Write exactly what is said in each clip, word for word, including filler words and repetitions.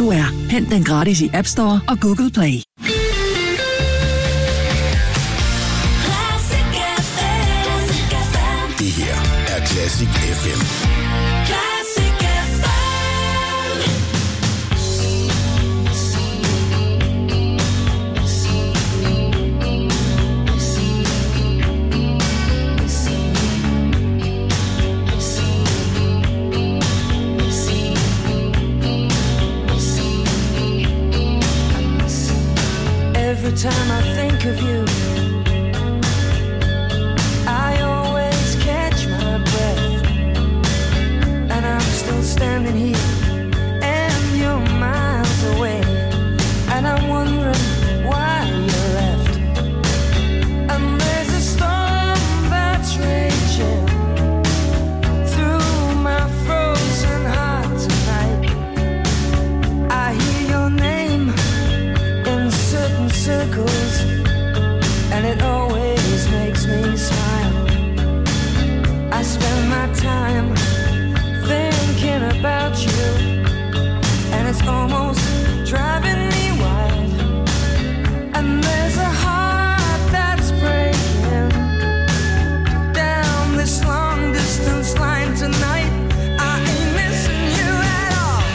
du er. Hent den gratis i App Store og Google Play. Det her er Classic F M. Classic F Every time I think of you, I always catch my breath, and I'm still standing here, and you're miles away, and I'm wondering why you left. And there's a storm that's raging through my frozen heart tonight. I hear your name in certain circles, and it always makes me smile. I spend my time thinking about you, and it's almost driving me wild. And there's a heart that's breaking down this long distance line tonight. I ain't missing you at all.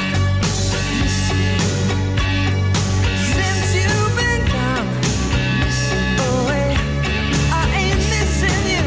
Since you've been gone away, I ain't missing you.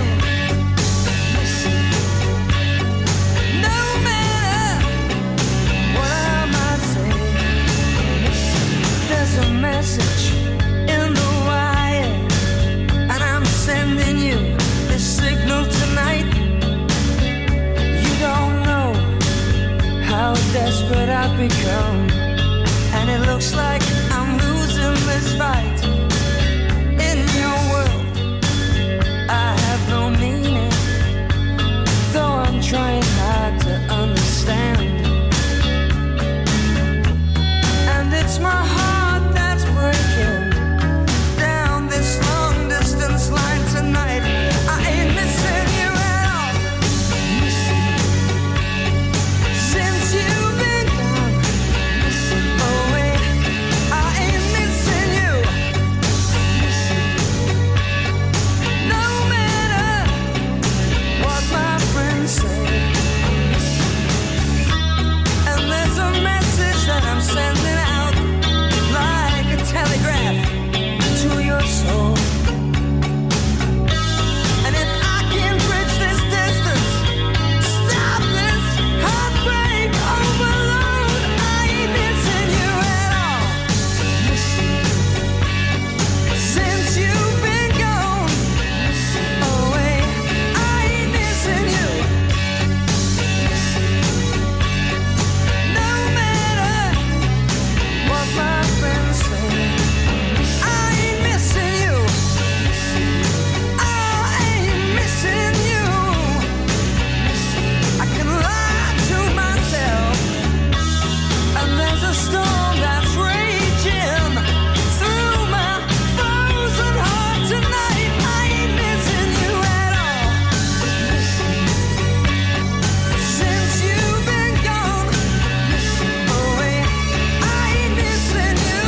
No matter what I might say, there's a message in the wire, and I'm sending you this signal tonight. You don't know how desperate I've become, and it looks like I'm losing this fight. In your world, I have no meaning, though I'm trying hard to understand. And it's my heart that's breaking down this long distance line tonight. I ain't missing you at all. Since you've been gone away, I ain't missing you. No matter what my friends say. And there's a message that I'm sending out like a telegraph to your soul. And if I can bridge this distance, stop this heartbreak overload, I ain't missing you at all. Since you've been gone away, I ain't missing you. No matter what my friends say, I ain't missing you. I ain't missing you. I can lie to myself, and there's a storm that's raging through my frozen heart tonight. I ain't missing you at all. Since you've been gone away, I ain't missing you.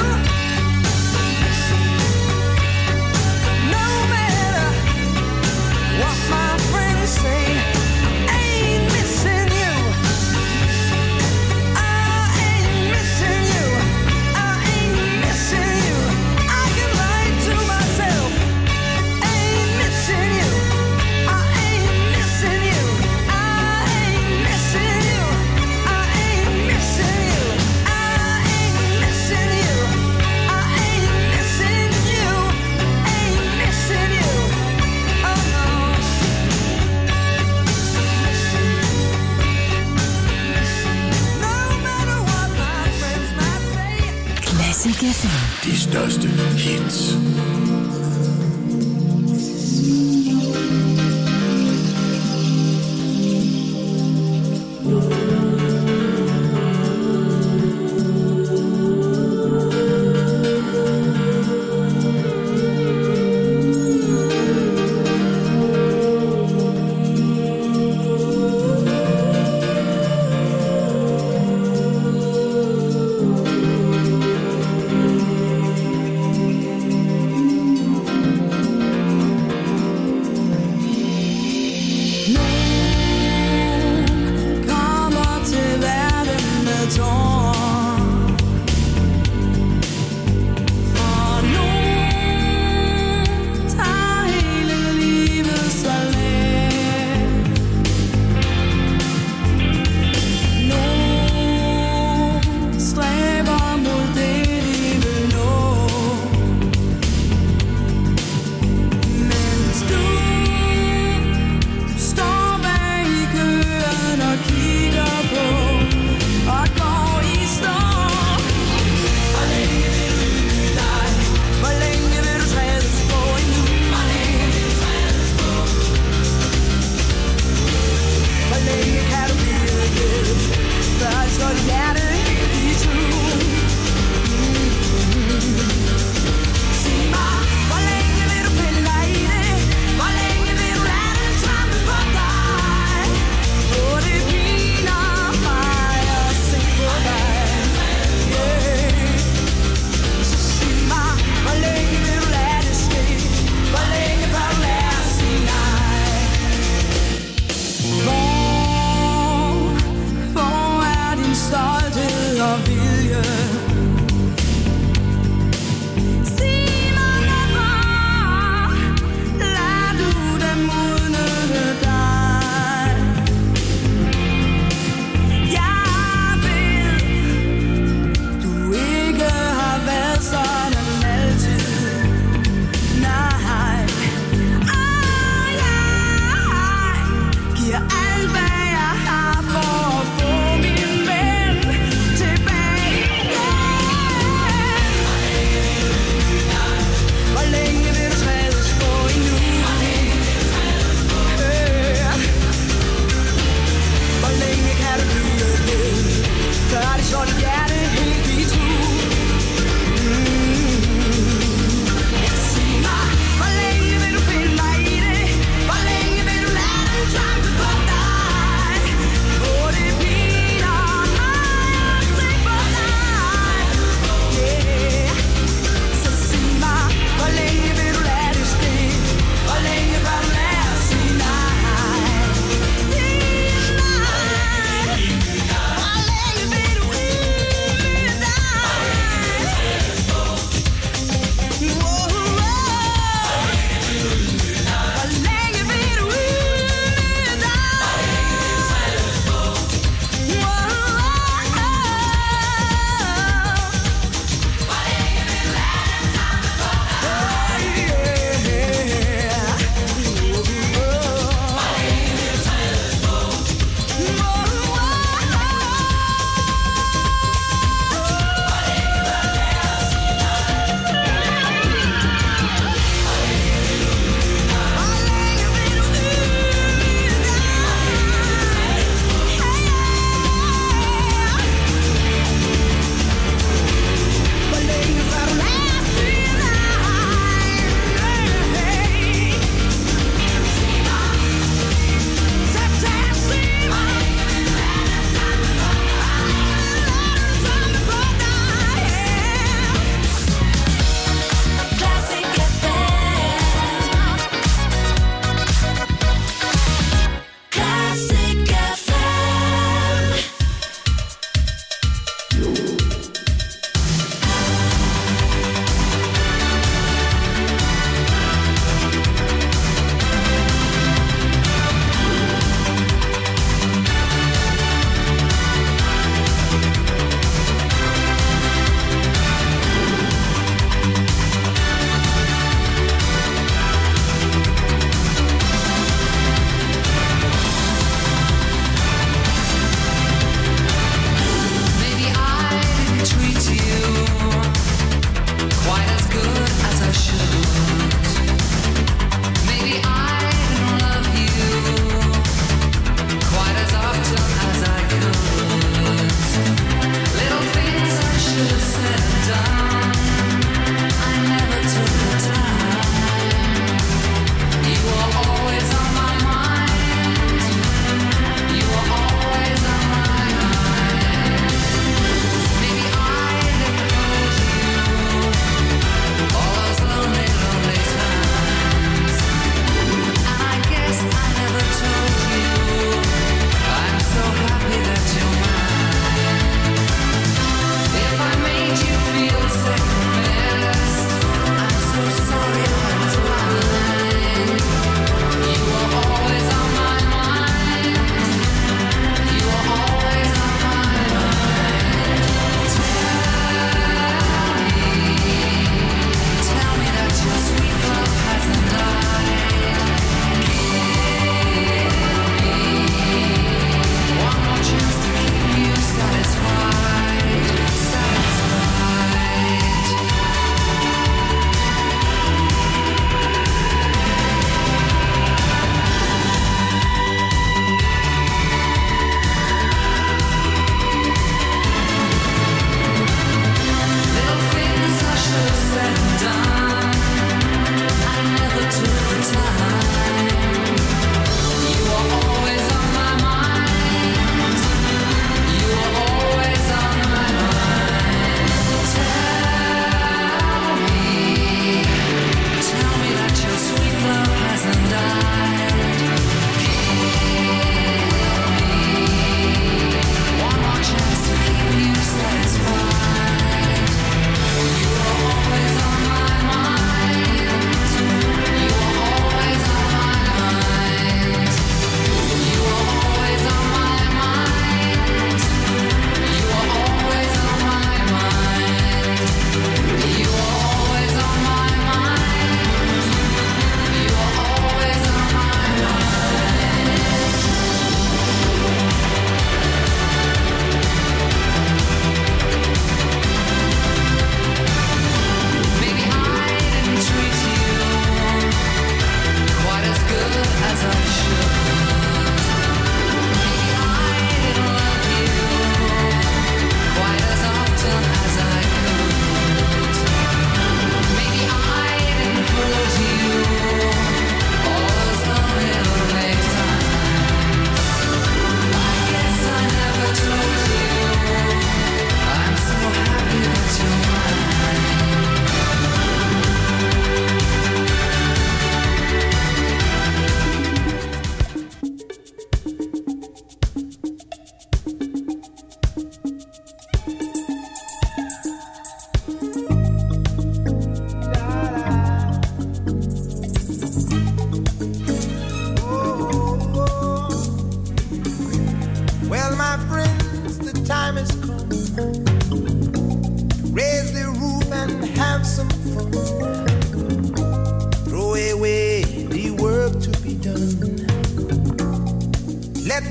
No matter what my friends say, I ain't missing you. I ain't missing you. I ain't missing you. I can lie to myself. I ain't missing you. I ain't missing you. I ain't missing you. I ain't missing you. I ain't missing you. I ain't missing you. Ain't missing you. Oh no. No matter what my friends might say. Classic F M. De største hits.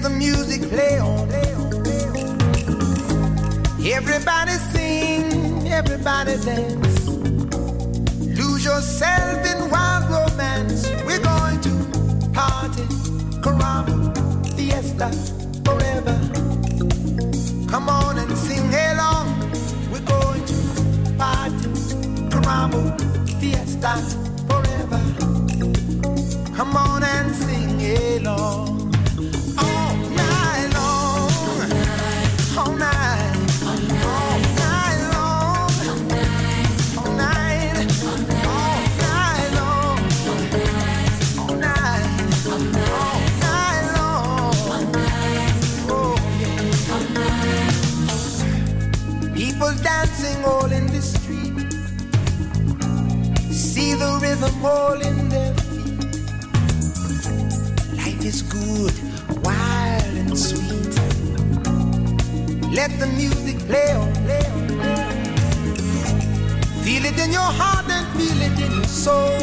the music play on. Everybody sing, everybody dance. Lose yourself in wild romance. We're going to party, caramba, fiesta, forever. Come on and sing along. We're going to party, caramba, fiesta, forever. Come on and sing along. All night long, all night, all night long, all night, all night long, all night, all night long. Oh yeah. People dancing all in the street. See the rhythm all in their feet. Life is good, wild and sweet. Let the music play on, play on, play on. Feel it in your heart and feel it in your soul.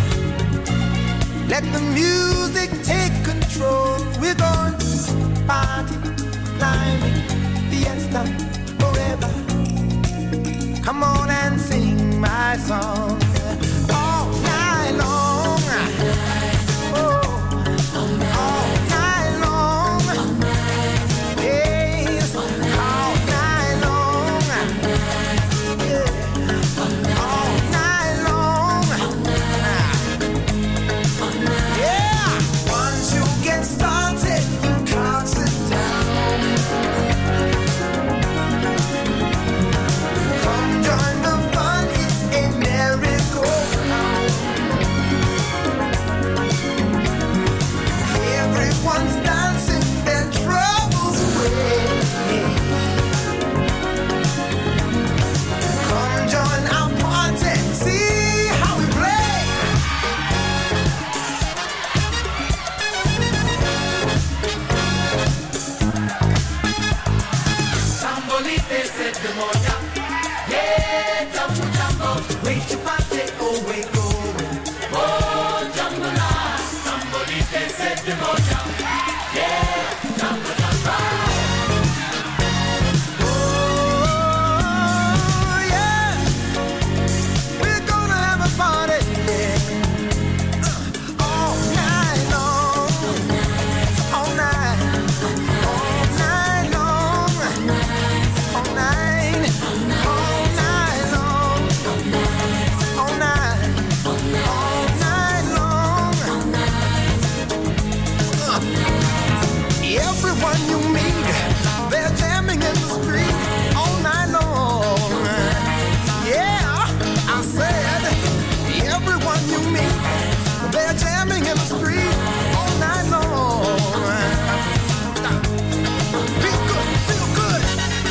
Let the music take control. We're going to party, climbing, fiesta, forever. Come on and sing my song all night long. Oh, all night long. Yes, all night long. Yeah, all night long. Yeah, once you get started, you can't sit down. Come join the fun, it's a merry-go-round. Everyone's dancing their troubles away. Come join our party, see how we play. Sambolite set the moja. Yeah, jumbo jumbo, wait your party, oh wait going. Oh, jumbo la, sambolite set the moja. Yeah, jumbo jumbo. Oh yeah, we're gonna have a party, yeah. Uh, all night long, all night, all night long, all night, all night long, all night, all night long. Uh, Everyone you meet, they're jamming in the street all night long. Yeah, I said, everyone you meet, they're jamming in the street all night long. Feel good, feel good.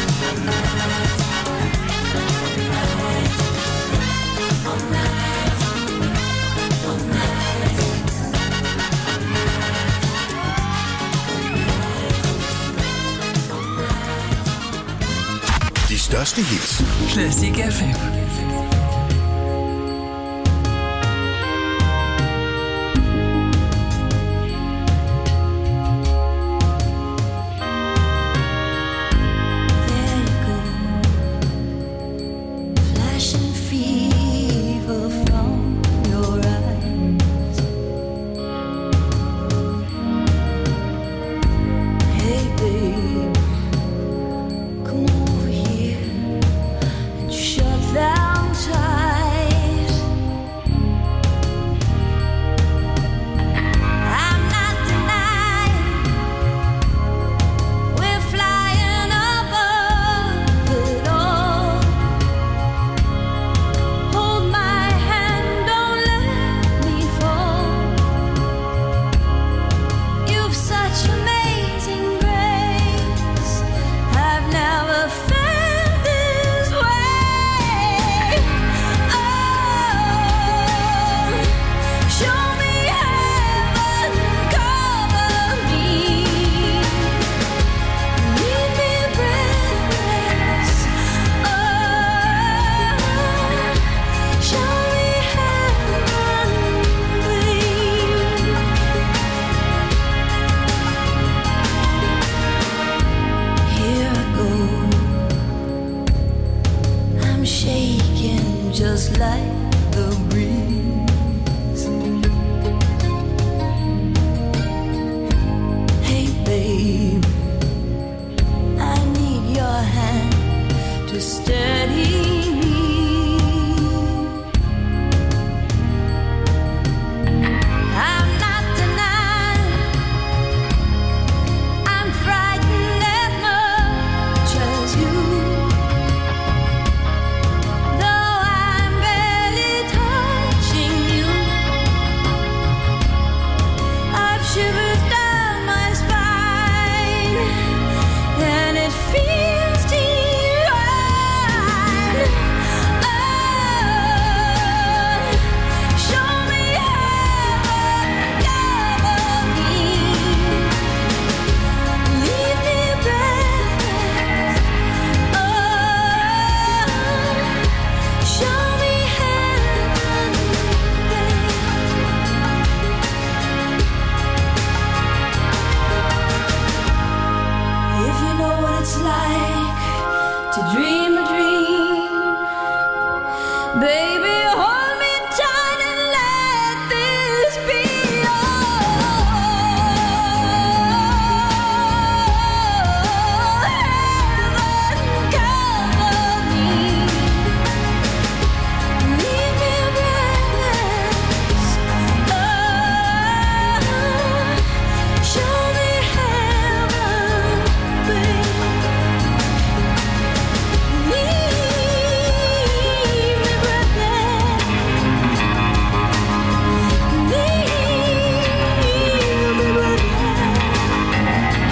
De største hits. Classic F M. Flashing fever from your eyes. Hey babe, come over here and shut down tight. I'm not denying we're flying above it all. I'm shaking just like the breeze. Hey babe, I need your hand to steady me. I'm not denying I'm frightened as much as you. Though I'm barely touching you, I've shivers down my spine, and it feels divine. Oh, show me heaven, cover me, leave me breathless. Oh, show me heaven, babe. If you know what it's like to dream a dream, baby, hold me tight and let this be. Oh, heaven, cover me, leave me breathless. Oh, show me heaven, babe. Leave me breathless. Leave me breathless.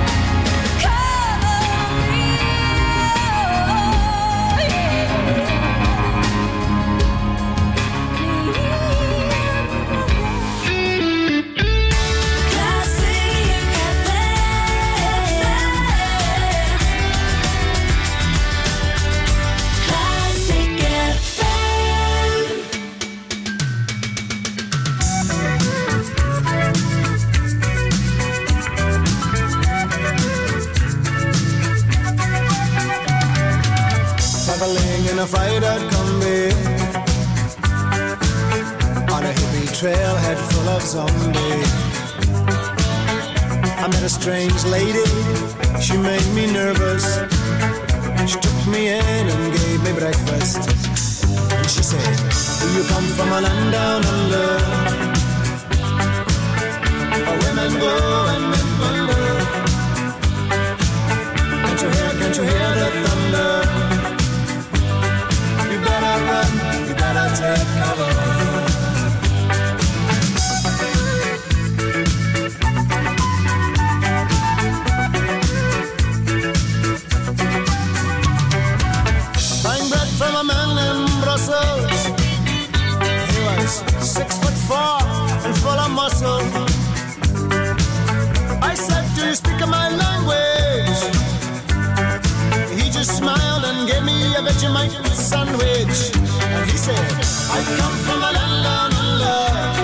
Cover me, oh, yeah. Classic F M. Classic F M. Traveling in a freighter combi on a hippie trailhead full of zombies. I met a strange lady, she made me nervous. She took me in and gave me breakfast. And she said, do you come from a land down under, where women go and men wonder? Can't you hear, can't you hear the thunder? You better run, you better take cover. Buying bread from a man in Brussels. He was six foot four and full of muscle. I said, do you speak my language? He just smiled and gave me a Vegemite sandwich. And he said, I come from a land down under,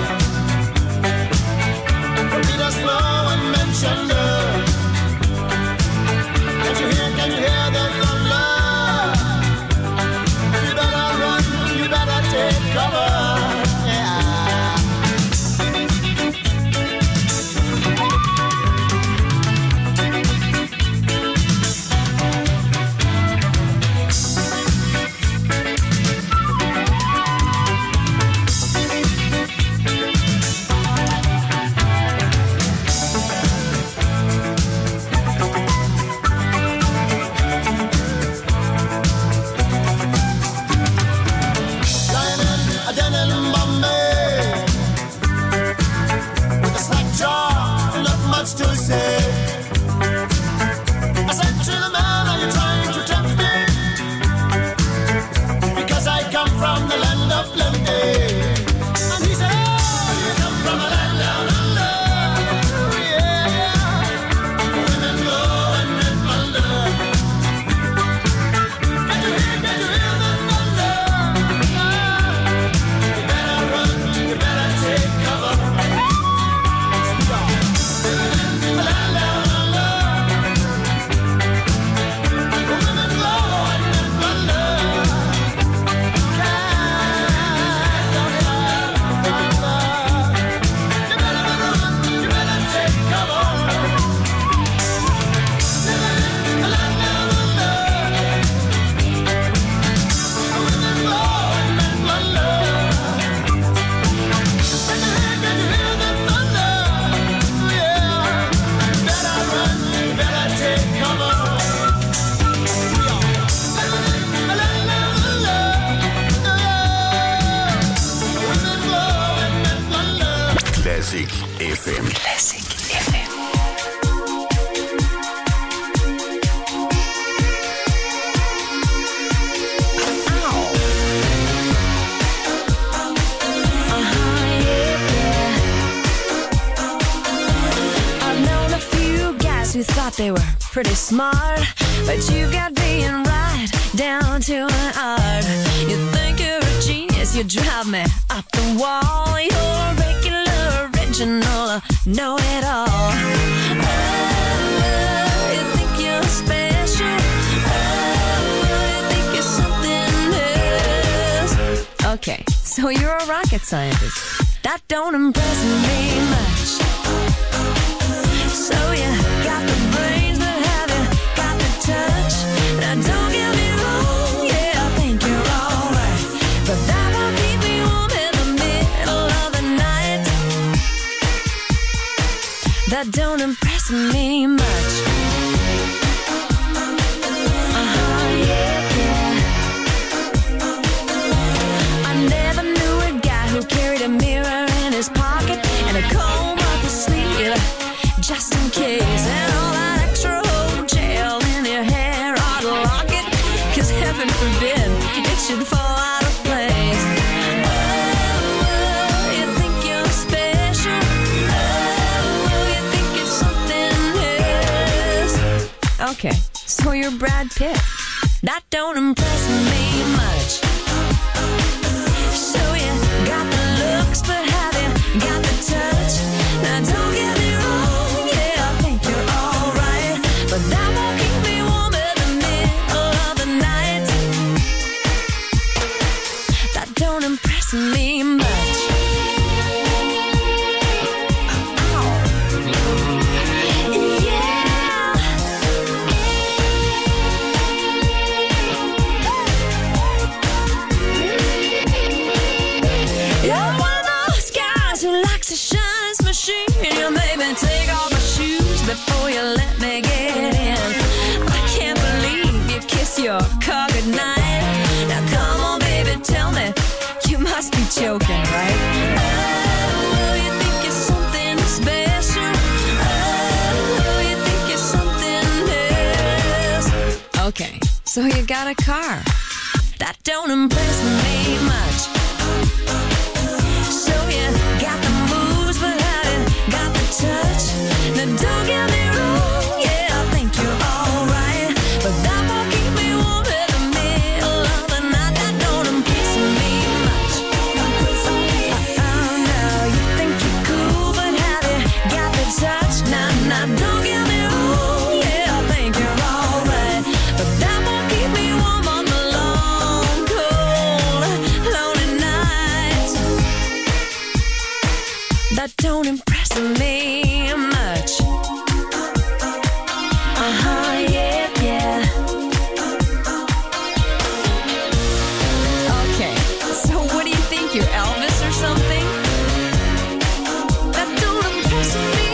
where Peter's slow and mentioned her. Can't you hear, can you hear the thunder? You better run, you better take cover. Yeah. thought they were pretty smart, but you've got being right down to an art. You think you're a genius, you drive me up the wall. You're a regular, original, know-it-all. Oh, you think you're special. Oh, you think you're something else. Okay, so you're a rocket scientist. That don't impress me much. So you got the brains, but have you got the touch? Now don't get me wrong, yeah, I think you're alright, but that won't keep me warm in the middle of the night. That don't impress me much. Uh-huh, yeah, yeah. I never knew a guy who carried a mirror in his pocket and a comb up his sleeve, just in case, and all that extra old gel in your hair ought to lock it, cause heaven forbid it should fall out of place. Oh, you think you're special. Oh, you think it's something else. Okay, so you're Brad Pitt. That don't impress me much. So you got the looks, but have you got the touch? Now don't get me wrong, yeah, I think you're alright, but that won't keep me warm in the middle of the night. That don't impress me much. You're one of those guys who likes to shine his machine. You made me take off my shoes before you let me get in. I can't believe you kiss your car goodnight. Now come on, baby, tell me, you must be joking, right? Oh, you think you're something special. Oh, you think you're something else. Okay, so you got a car. That don't impress me much. So you got the moves, but have you got the touch? Now don't get me wrong, yeah, I think you're alright, but that won't keep me warm in the middle of the night. That don't impress me much. Oh no, you think you're cool, but have you got the touch? Now, now don't get me wrong, yeah, I think you're alright, but that won't keep me warm on the long, cold, lonely nights. That don't impress me much. Uh-huh, yeah, yeah. Okay, so what do you think, you're Elvis or something? That don't impress me.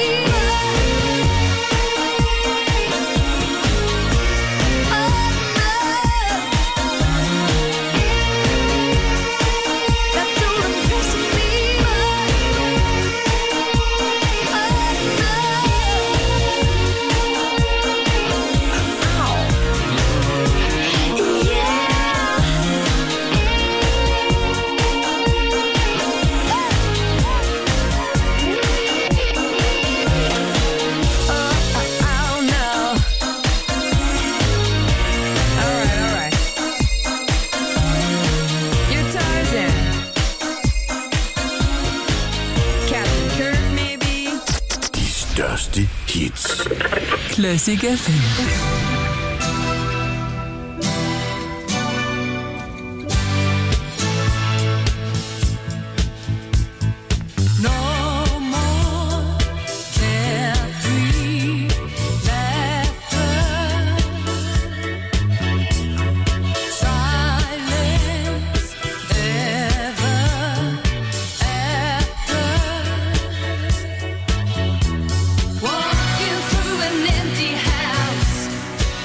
Oh, no. That don't impress me. Største hits. Classic F M. Walking through an empty house,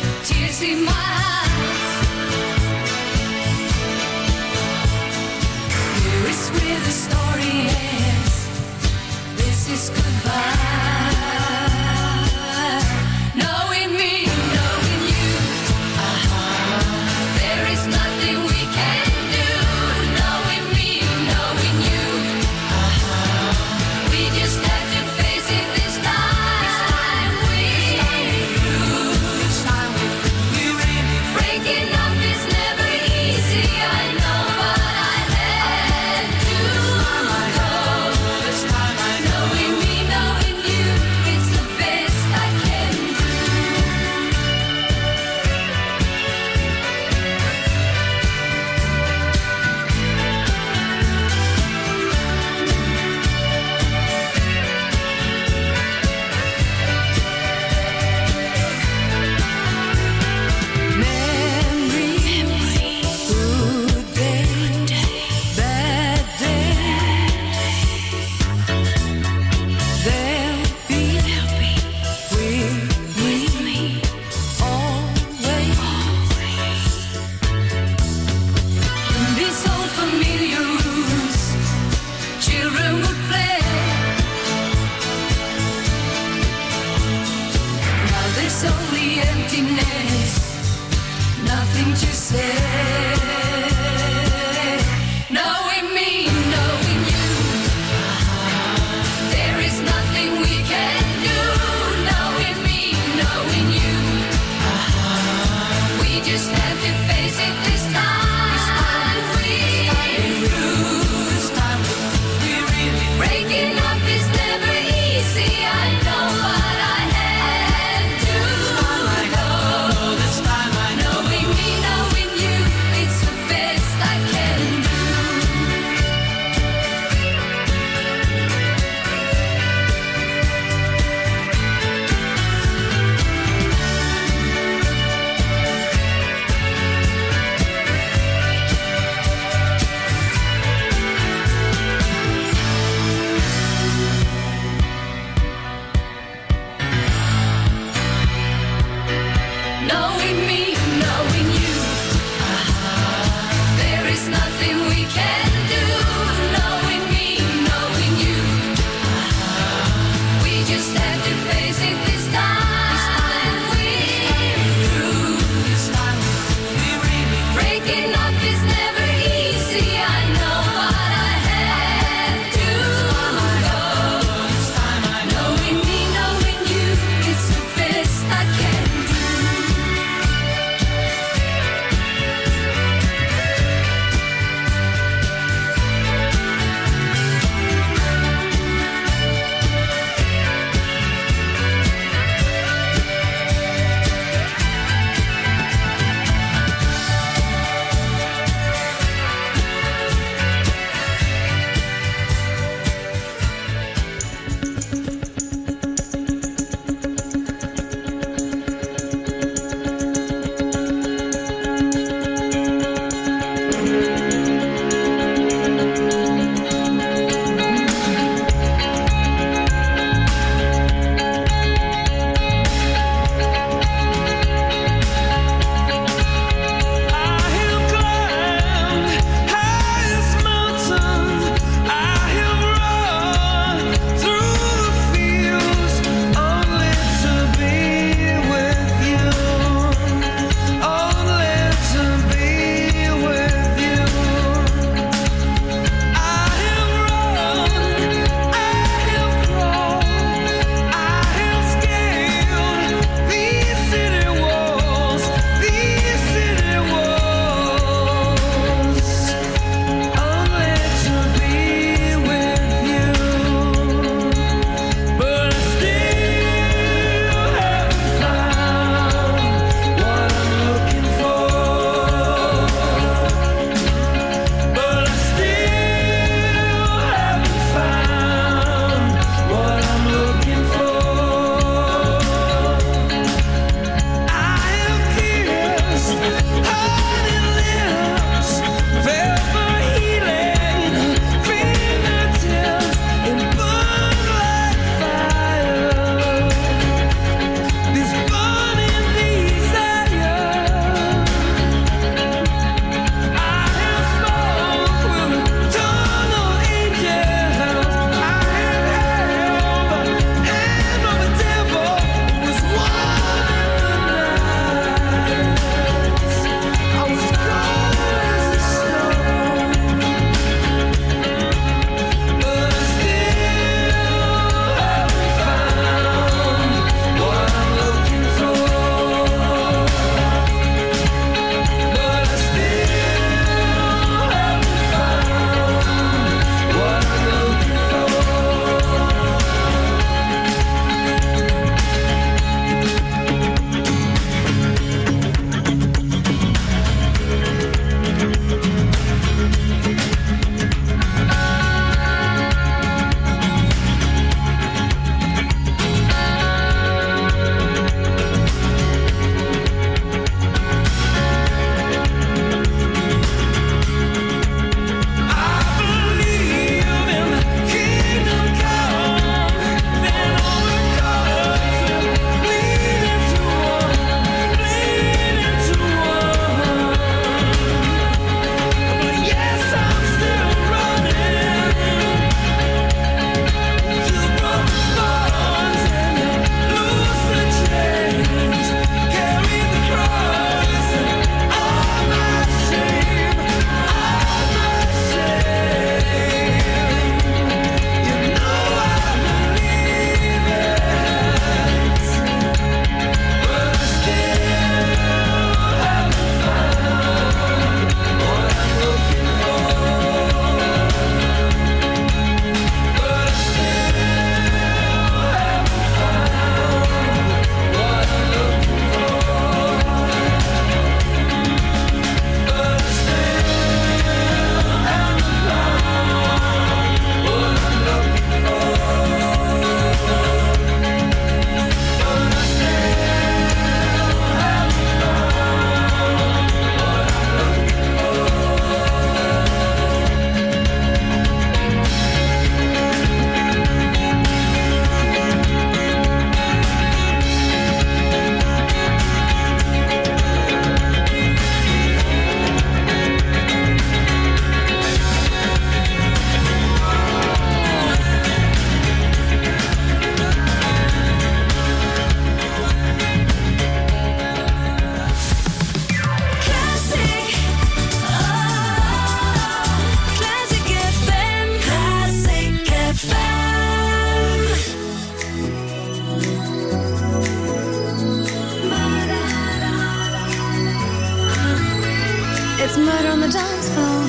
It's murder on the dance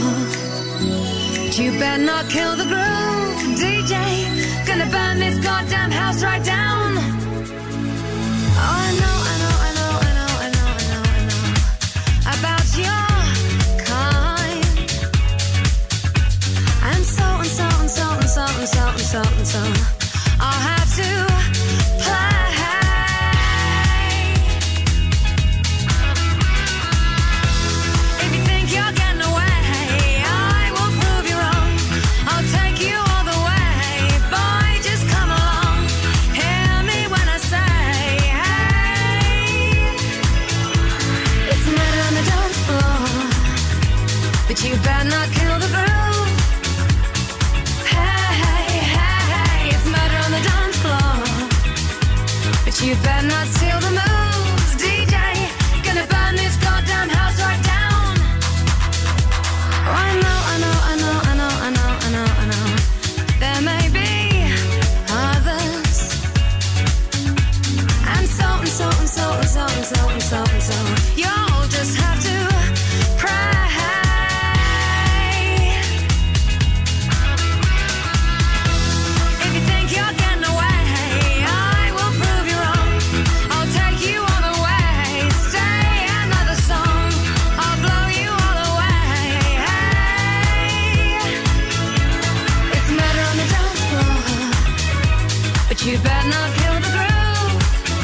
floor. But you better not kill the groove, D J. Gonna burn this goddamn house right down. Oh, I know, I know, I know, I know, I know, I know, I know about your kind. And so and so and so and so and so and so and so I'll have to play. If you think you're getting away, but you better not kill the groove. Hey, hey, hey, hey, it's murder on the dance floor, but you better not steal the moves. D J, gonna burn this goddamn house right down. Oh, I know, I know, I know, I know, I know, I know, I know. There may be others, and so and so and so and so and so and so and so. You'll just have to pray. If you think you're getting away, I will prove you wrong. I'll take you all the way. Stay another song. I'll blow you all away. Hey, it's murder on the dance floor, but you better not kill the groove.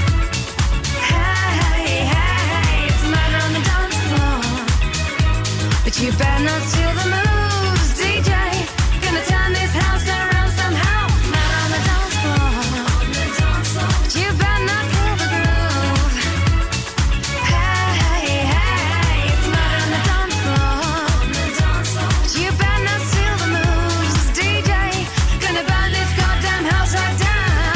Hey, hey, it's murder on the dance floor, but you better not steal the moves. D J, gonna turn this house around somehow. Murder on the dance floor, but you better not kill the groove. Hey, hey, it's murder on the dance floor, but you better not steal the moves. D J, gonna burn this goddamn house right down.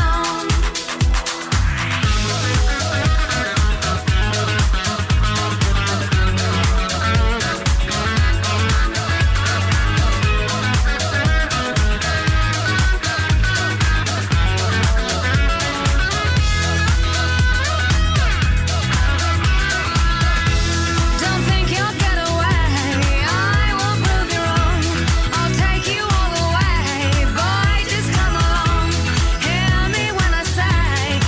Don't think you'll get away. I will prove you wrong. I'll take you all the way. Boy, just come along. Hear me when I say,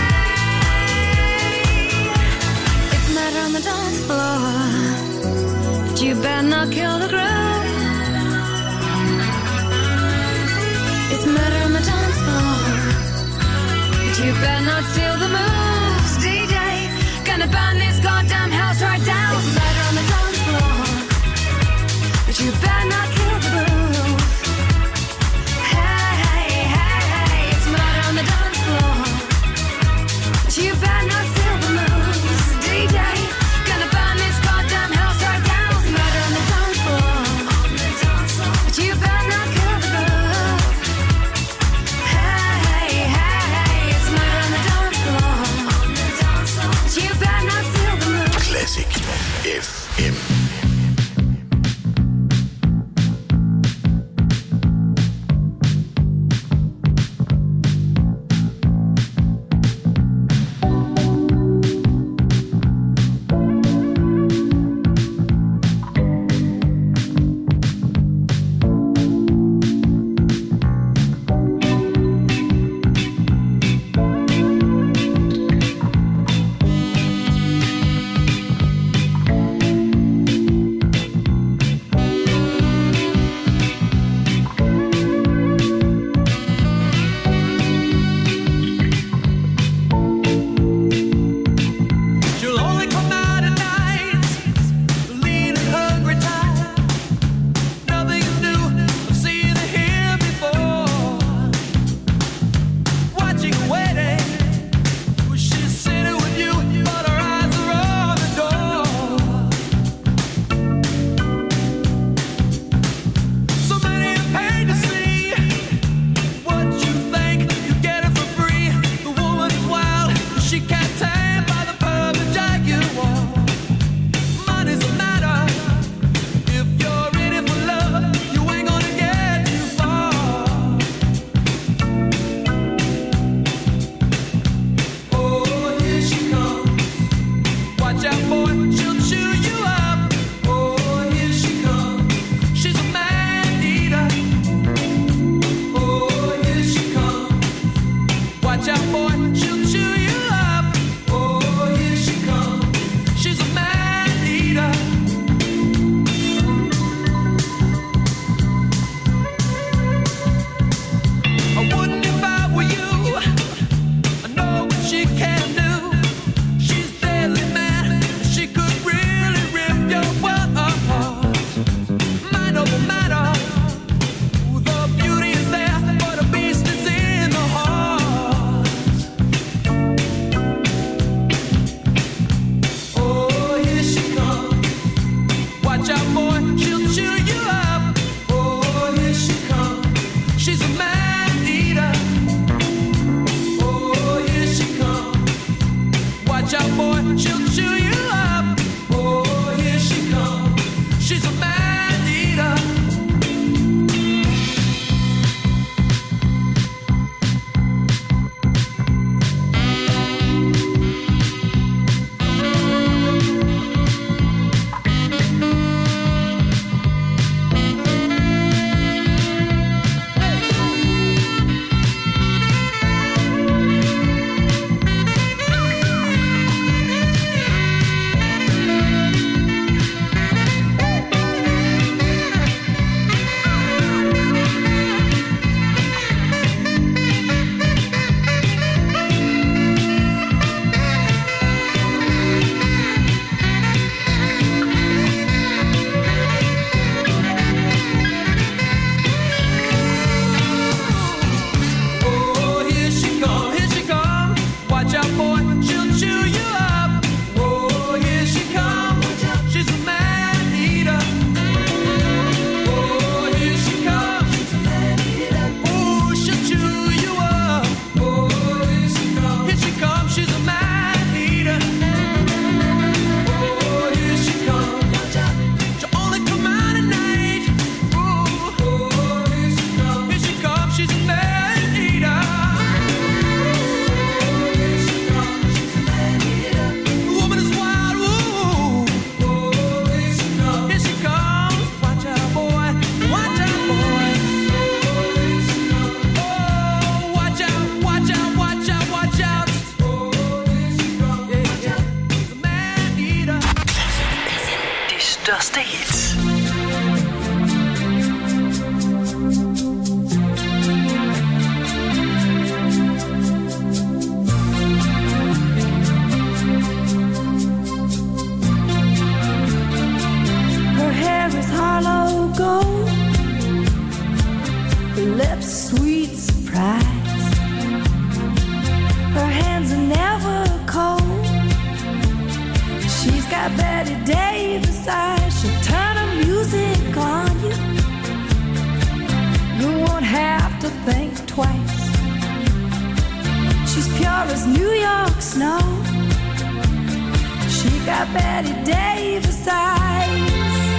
hey, it's murder on the dance floor, but you better not kill the groove. It's murder on the dance floor, but you better not steal the moves. D J, gonna burn this goddamn house right down. It's murder on the dance floor, but you better not kill the groove. Hey, hey, hey, hey, it's murder on the dance floor, but you better not steal the moves. D J, gonna burn this goddamn house right down. It's murder on the dance floor, but you better not kill the groove. Hey, hey, hey, it's murder on the dance floor, but you better not steal the moves. Classic F M. lips, sweet surprise. Her hands are never cold. She's got Betty Davis eyes. She'll turn her music on you. You won't have to think twice. She's pure as New York snow. She got Betty Davis eyes.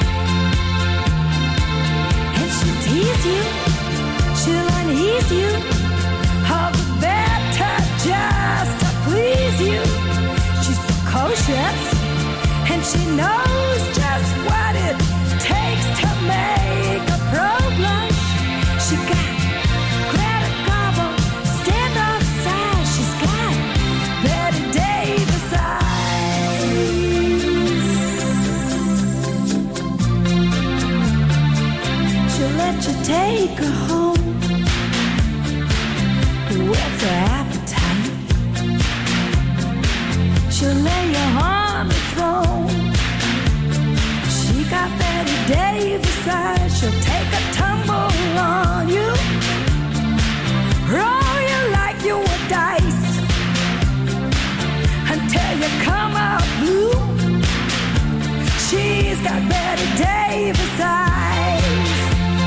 And she'll tease you, she'll unease you, all the better just to please you. She's precocious, and she knows just what it takes to make a pro blush. She got Greta Garbo, stand off side. She's got Betty Davis eyes. She'll let you take her home. Whet's her appetite? She'll lay you on the throne. She got Betty Davis eyes. She'll take a tumble on you, roll you like you were dice until you come out blue. She's got Betty Davis eyes.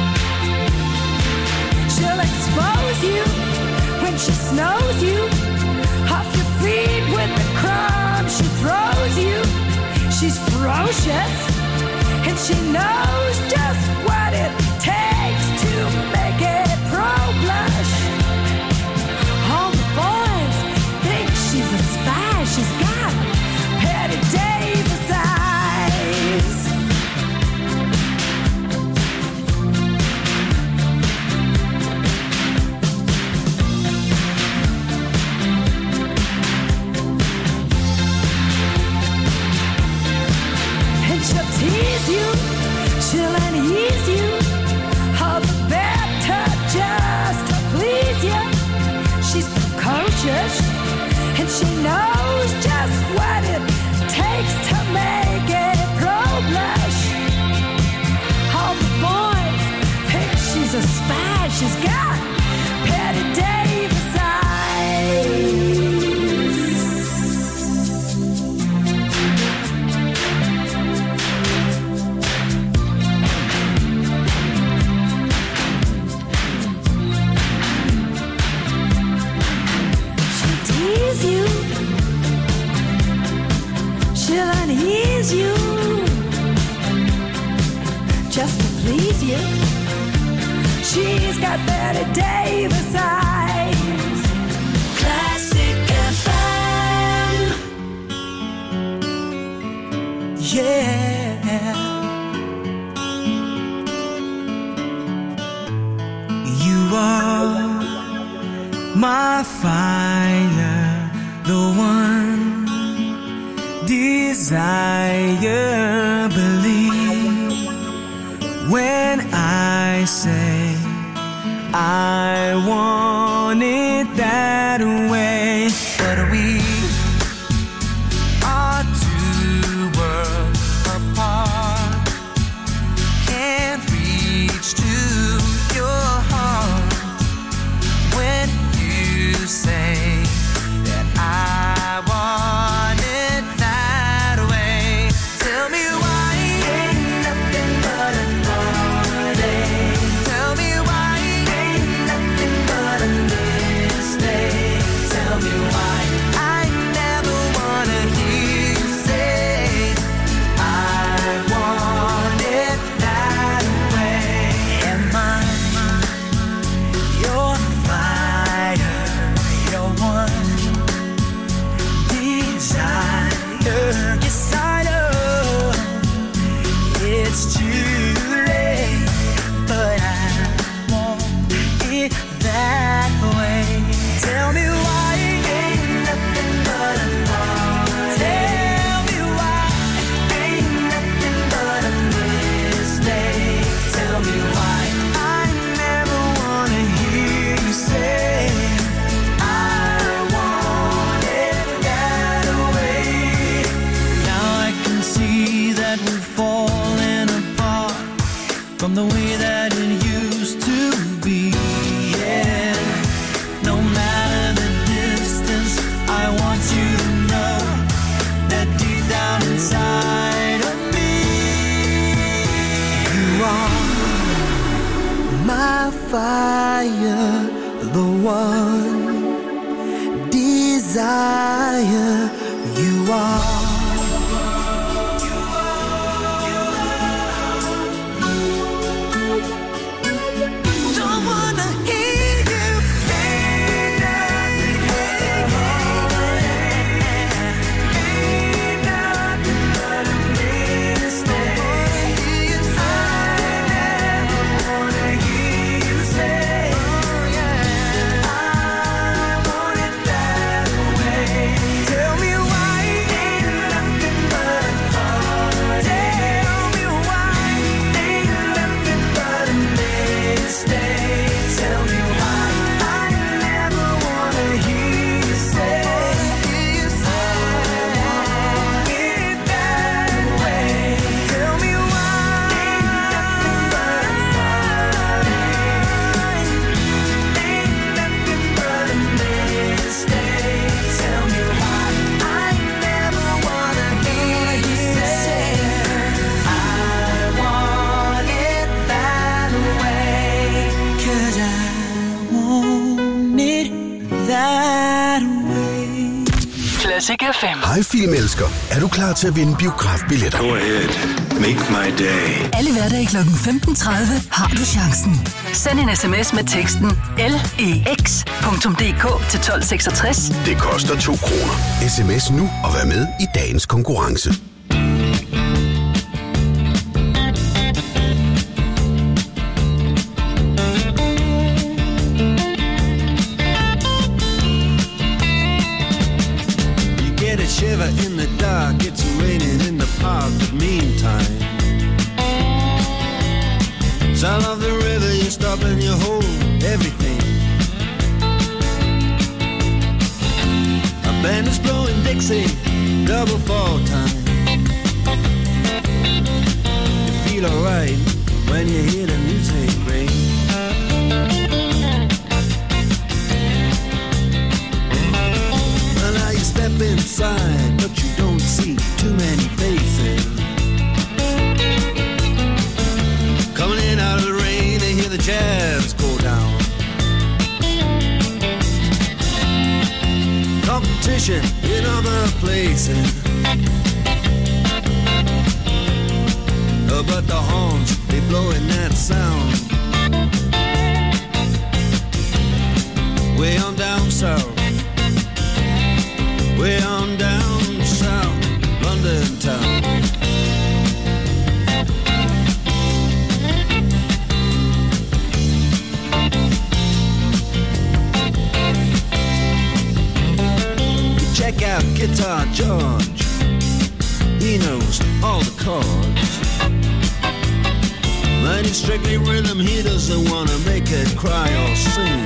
She'll expose you when she snows you off your feet with the crumbs she throws you. She's ferocious, and she knows just what it takes to make it pro blush. All the boys think she's a spy. She's got Betty Davis eyes. And she'll tease you, she'll unease you, all the better just to please you. She's precocious, and she knows just what it takes to make it pro blush. All the boys think she's a spy. She's got Betty Davis eyes. You, she'll unease you just to please you. She's got Betty Davis eyes. Classic F M. Yeah, you are my fire, the one desire. Believe when I say I want it that way. But we are two worlds apart, can't reach to your heart when you say that I want it that way. Tell me why ain't nothing but a heartache. Tell me why ain't nothing but a mistake. Tell me why I never wanna hear you say I want it that way. Am I your fire, your one desire? Yes, I know it's too late, but I want it that way. Tell me why ain't nothing but a heartache. Tell me why ain't nothing but a mistake. Tell me why I never wanna hear you say I want it that way. Now I can see that we've fallen apart from the way that it used to be. my fire, the one desire you are. Classic F M. Hej filmelsker. Er du klar til at vinde biografbilletter? Go ahead. Make my day. Alle hverdage klokken femten tredive har du chancen. Send en sms med teksten L E X punktum D K til tolv seksogtres. Det koster to kroner. Sms nu og vær med i dagens konkurrence. Shiver in the dark, it's raining in the park, but meantime sound of the river, you stop and you hold everything. A band is blowing Dixie, double fall time. You feel alright when you hear the music ring. Step inside, but you don't see too many faces. Coming in out of the rain, they hear the jazz go down. Competition in other places, oh, but the horns, they blowing that sound. Way on down south, way on down south, London town. You check out Guitar George, he knows all the chords. But he's strictly rhythm, he doesn't want to make it cry or sing.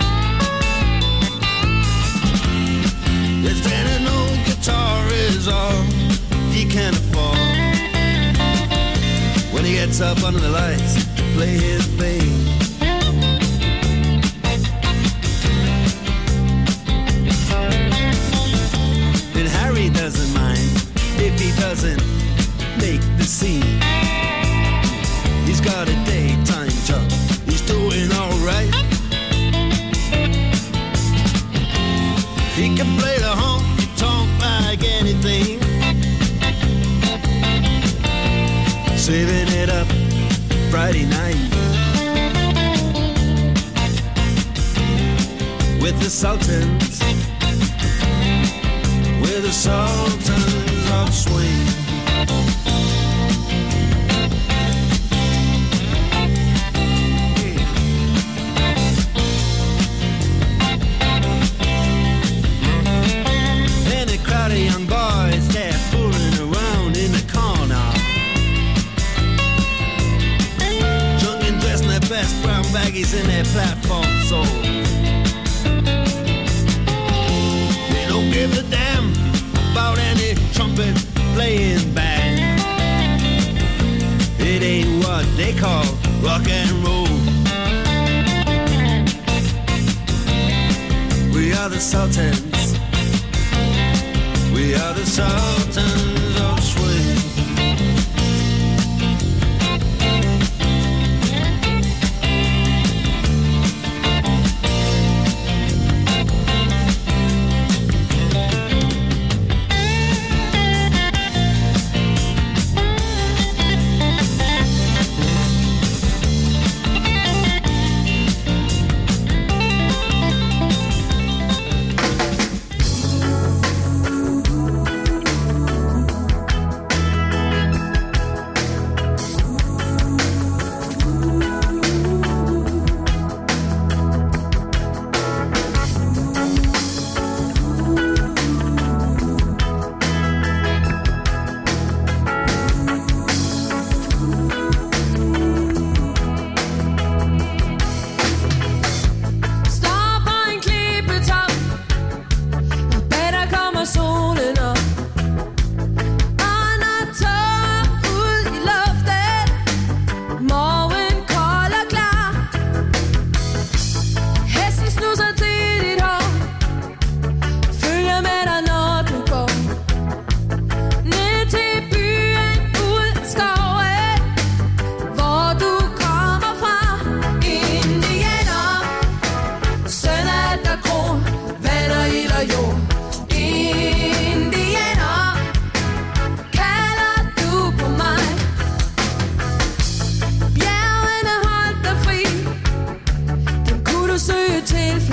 It's that an old guitar is all he can afford. When he gets up under the lights to play his thing, and Harry doesn't mind if he doesn't make the scene. He's got a daytime job, he's doing alright. He can play the honky-tonk like anything, saving it up Friday night with the Sultans, with the Sultans of Swing. Young boys, they're fooling around in the corner, drunk and dressed in their best brown baggies in their platform soles. They don't give a damn about any trumpet playing band. It ain't what they call rock and roll. We are the Sultans, we are the Sultans of Swing.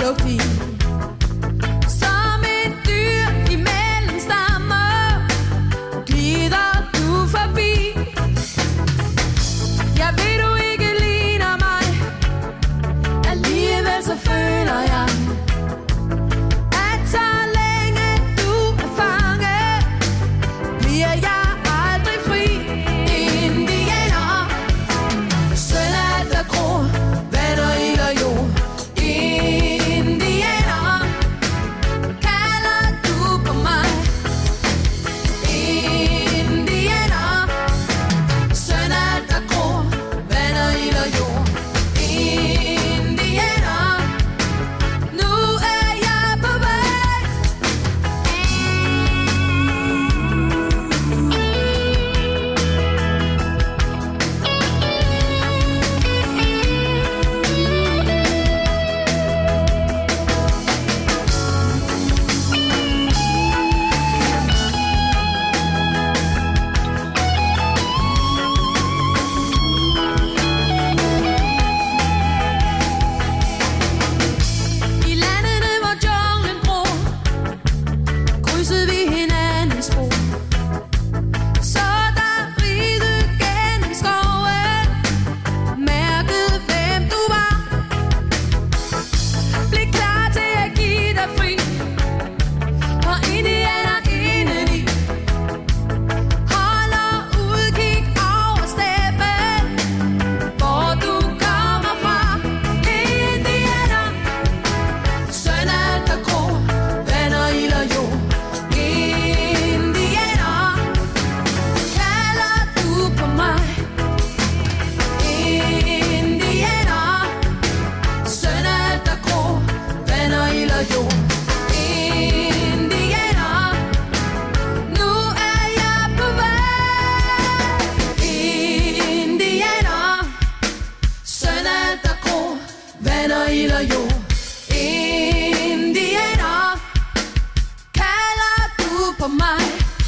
melodi. Som et dyr imellem stammer glider du forbi. Jeg ved du ikke ligner mig, alligevel så føler jeg, at så længe du er fanget, bliver jeg aldrig fri. Indianer, søn af der gror, vand og ild og jord. Indianer, kalder du på mig. Indianer, søn af der gror, vand og ild og jord. Indianer, nu er jeg på vej. I landene, hvor junglen gror, krydsede vi hinandens spor. Så der ridede gennem skoven, mærkede hvem du var. Bliv klar til at give dig fri, og indianer indeni holder udkig over steppen, hvor du kommer fra. Indianer, søn af der gror, vand og ild og jord. Indianer, kalder du på mig. Indianer, søn af der gror, vand og ild og jord. Indianer, nu er jeg på vej. Indianer, søn af der gror, vand og ild og jord. Indianer, kalder du på mig.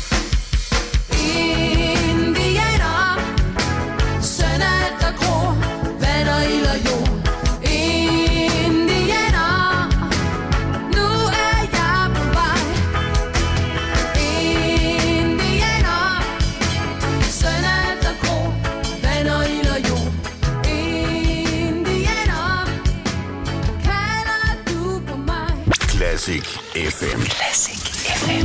Indianer, søn af der gror, vand og ild og jord. Indianer, nu er jeg på vej. Indianer, søn af der gror, vand og ild og jord. Indianer, kalder du på mig. Classic F M. Classic F M.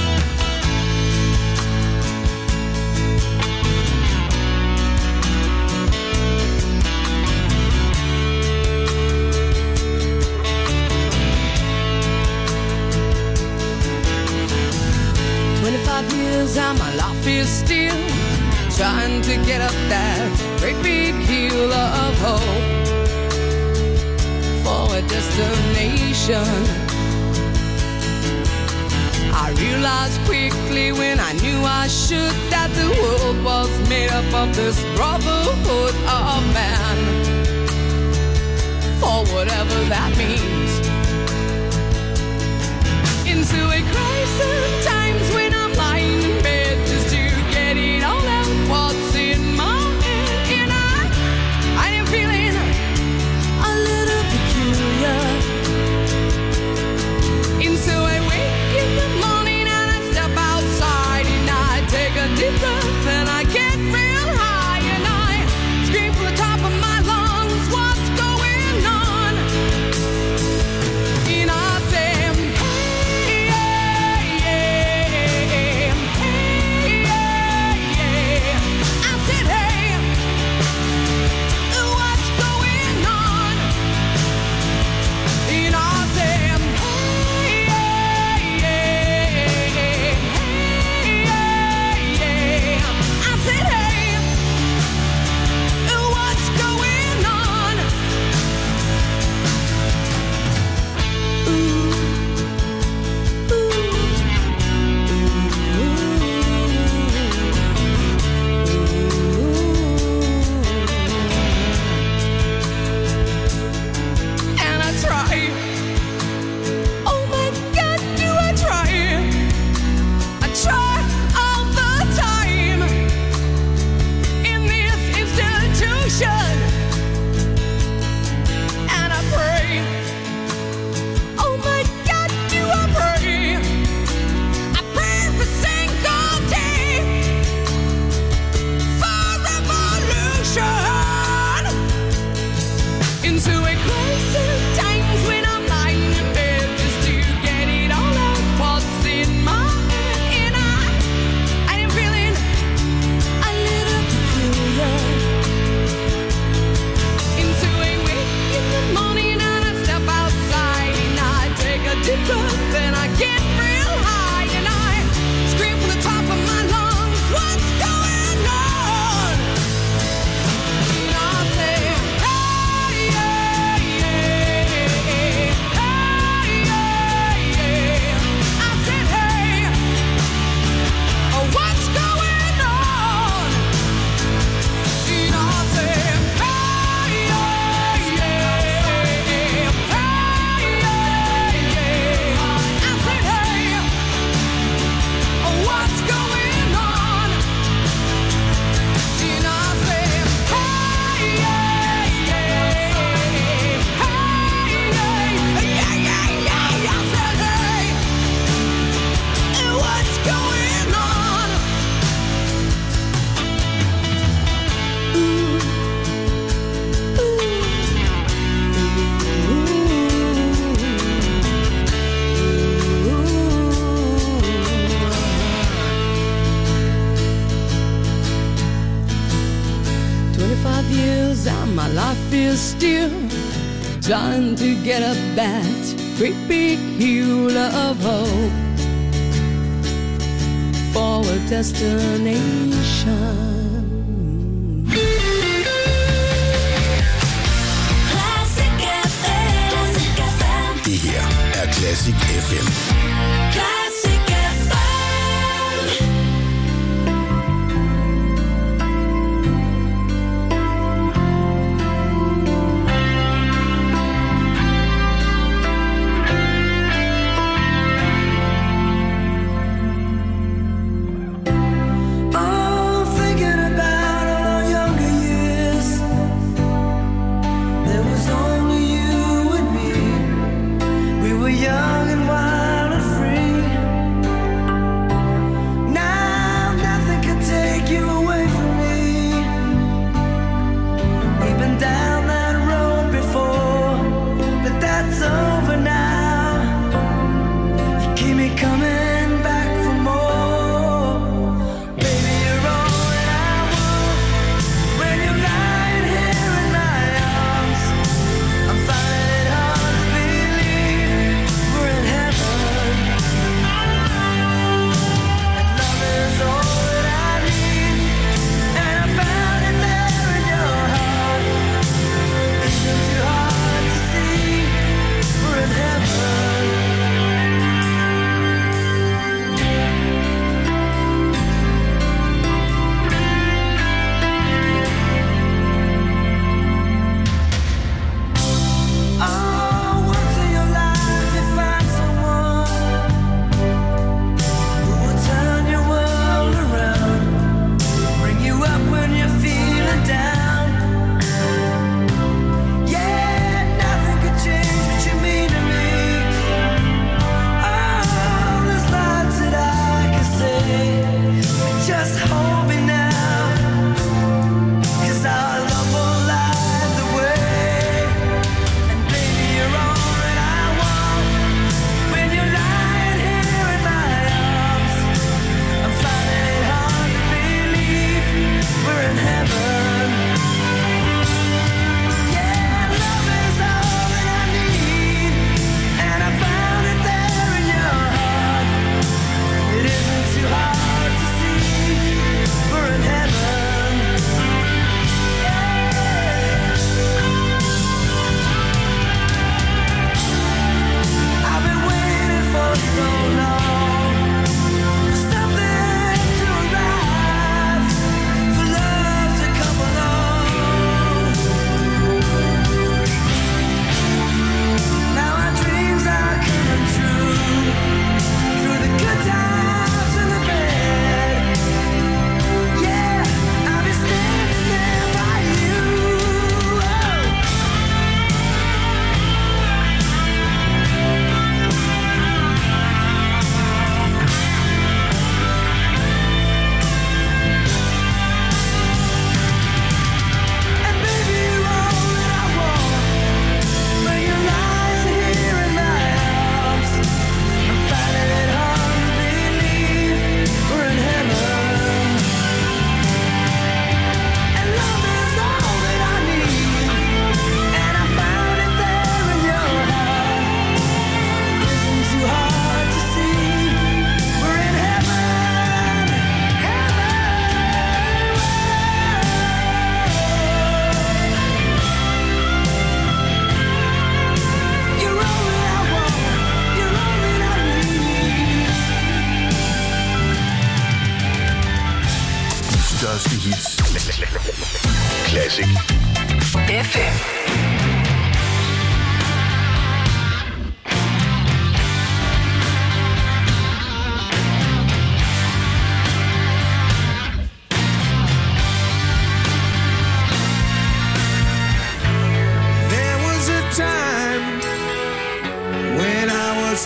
Twenty-five years and my life is still trying to get up that great big hill of hope for a destination. I realized quickly when I knew I should that the world was made up of this brotherhood of man, for whatever that means. Into a crisis times when I'm lying in bed just to get it all out what's in my head. And I, I am feeling a little peculiar. And so I wake in the morning and I step outside and I take a deep breath and I get real high and I scream from the top of my lungs, what's going on? into a crisis times when I'm lying in bed just to get it all out what's in my head. And I, I am feeling a little peculiar. Into a wake in the morning and I step outside and I take a deep breath and I get real high and I scream from the top of my lungs, what's going on? And I say, hey, yeah, yeah, hey, yeah, yeah. I said, hey, oh, what's going on? And I say, hey, yeah, yeah, hey, yeah, yeah. I said, hey, oh, what's going on? And I say, hey, yeah, yeah, hey, yeah, yeah, yeah, yeah. I said, hey, and what's going on? Twenty-five years and my life is still trying to get up that great big hill of hope for a destination. Classic F M. Classic F M. Det her er Classic F M. Classic F M. Oh, thinking about all our younger years. There was only you and me. We were young and wild and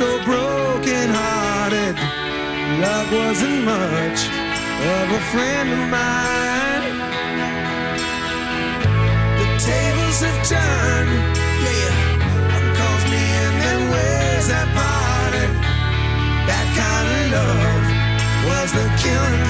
so broken-hearted. Love wasn't much of a friend of mine. The tables have turned, yeah. One calls me in, then where's that party? That kind of love was the killing